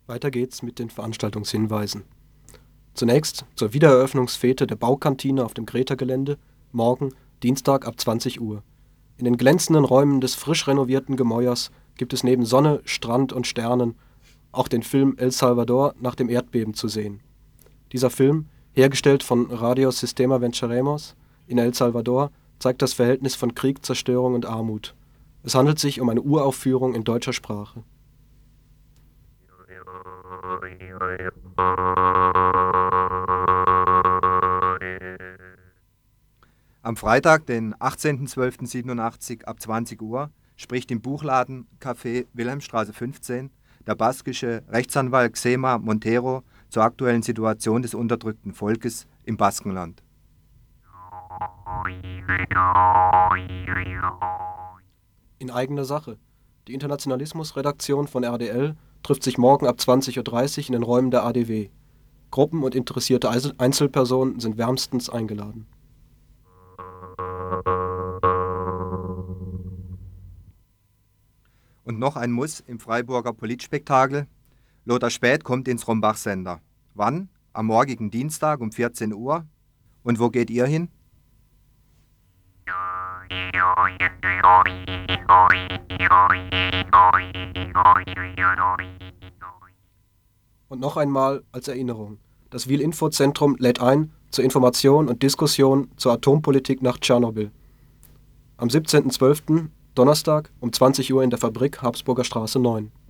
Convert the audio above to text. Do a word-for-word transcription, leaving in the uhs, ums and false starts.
Weiter geht's mit den Veranstaltungshinweisen. Zunächst zur Wiedereröffnungsfete der Baukantine auf dem Greta-Gelände, morgen, Dienstag ab zwanzig Uhr. In den glänzenden Räumen des frisch renovierten Gemäuers gibt es neben Sonne, Strand und Sternen auch den Film El Salvador nach dem Erdbeben zu sehen. Dieser Film, hergestellt von Radio Sistema Venceremos in El Salvador, zeigt das Verhältnis von Krieg, Zerstörung und Armut. Es handelt sich um eine Uraufführung in deutscher Sprache. Am Freitag, den achtzehnten zwölften siebenundachtzig ab zwanzig Uhr spricht im Buchladen Café Wilhelmstraße fünfzehn der baskische Rechtsanwalt Xema Montero zur aktuellen Situation des unterdrückten Volkes im Baskenland. In eigener Sache. Die Internationalismus-Redaktion von R D L trifft sich morgen ab zwanzig Uhr dreißig in den Räumen der A D W. Gruppen und interessierte Einzelpersonen sind wärmstens eingeladen. Und noch ein Muss im Freiburger Politspektakel. Lothar Späth kommt ins Rombach-Sender. Wann? Am morgigen Dienstag um vierzehn Uhr. Und wo geht ihr hin? Und noch einmal als Erinnerung. Das Wil-Info-Zentrum lädt ein zur Information und Diskussion zur Atompolitik nach Tschernobyl. Am siebzehnten zwölften Donnerstag um zwanzig Uhr in der Fabrik Habsburger Straße neun.